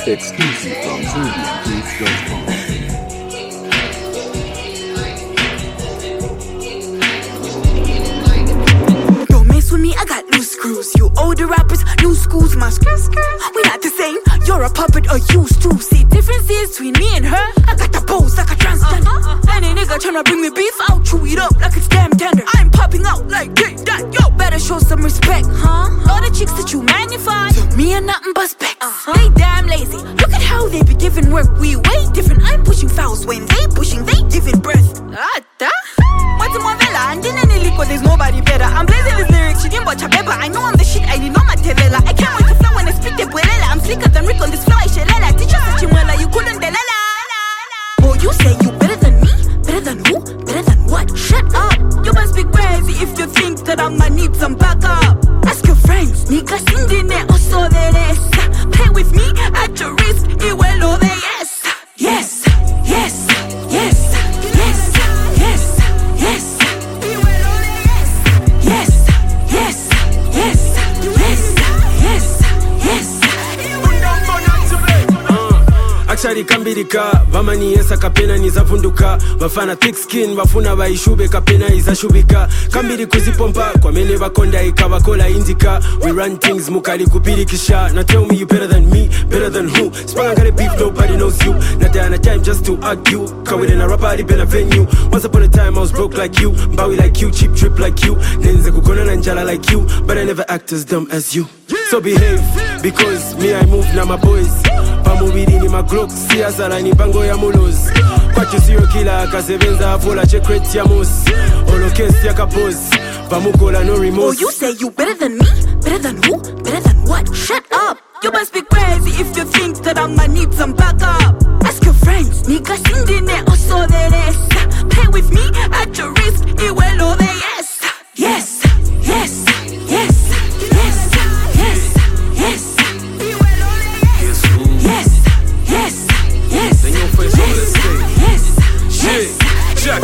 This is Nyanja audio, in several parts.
Exclusive from ZambianBeats.com. Don't mess with me, I got loose screws. You older rappers, new schools, my skirt. We not the same, you're a puppet or used to. See differences between me and her. I got the balls like a transgender. Any nigga tryna bring me beef, I'll chew it up like it's damn tender. I'm popping out like that, yo, better show some respect, huh? All the chicks that you magnify, to me are nothing but specs. They damn lazy, look at how they be giving work. We way different, I'm pushing fouls when they pushing, they giving birth. What's in my villa? And in any liquor, there's nobody better. I'm blazing this lyrics, she didn't watch a paper. I know I'm the shit, I need no matevela. I can't wait to flow when I speak the buelela. I'm slicker than Rick on this flow, I shelela. Teacher said Chimwela, you couldn't delala. Oh, you say you better than me? Better than who? Better than what? Shut up. You must be crazy if you think that I might need some backup. Ask your friends, nigga sindine oso de resa. Play with me at your risk, it will all the yes. Yes, yes, yes, yes, yes, yes. It will all the yes. Yes, yes, yes, yes, yes, yes. Actually kambirika vamani yesa kapena nizavunduka vafana thick skin vafuna vaishube kapena izashubika kambiri kuzipompa kwa mene vakonda ikavakola indika we run things mukali kupirikisha now tell me you better than me better than who spanga ngale beef nobody knows you not there a time just to argue kawile na rapper been a venue once upon a time I was broke like you mbawi like you cheap trip like you nenze kukona na njala like you but I never act as dumb as you so behave because me I move now my boys pamubiri ni maglok siasala ni bango ya mulos kwachu siyo kila akasebenza afola chekreti ya mos holokesi ya kapos vamukola no remorse. Oh, you say you better than me? Better than who? Better than what? Shut up. You must be crazy if you think that I might need some backup. Ask your friends, nigga sindine oso de resa. Play with me at your risk, it will all the yes. Yes, yes, yes, yes, yes, yes. It will all the yes. Yes, yes, yes. Then your face on the stage. Yes, yes. Check.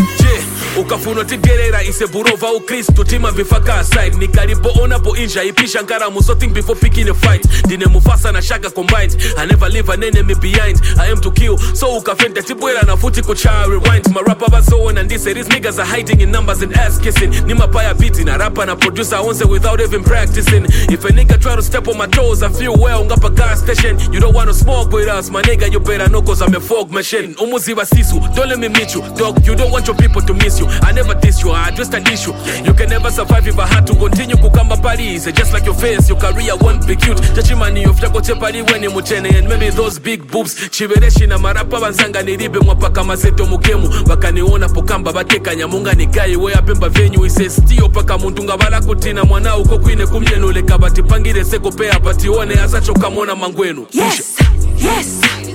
Ukafuno tigerera iseburova ukristu tima vifaka aside nikariboona po inja ipisha ngaramu so think before picking a fight dine mufasa na shaka combined I never leave an enemy behind I am to kill so ukafenda tibwela na futi kucha rewind my rapper baso and this these niggas are hiding in numbers and ass kissing ni mapaya beating na rapper na producer once without even practicing if a nigga try to step on my toes I feel well ngapa gas station you don't want to smoke with us my nigga you better know cause I'm a fog machine umuzi basisu don't let me meet you dog you don't want your people to miss you I never diss you, I addressed an issue. You can never survive if I had to continue kukamba Paris. Just like your face, your career won't be cute. Chachimani of Takoche Pari when you muchene and maybe those big boobs. Chivereshi na marapa banzanga niribe mwapaka maseto mukemu. Wakaniona pokamba bateka nyamunga nikai we apemba venue. Ise stio paka muntunga bala kutina mwana uko kwine kumjenule kabati pangire seko pea bati one asacho kamona mangwenu. Yes, yes.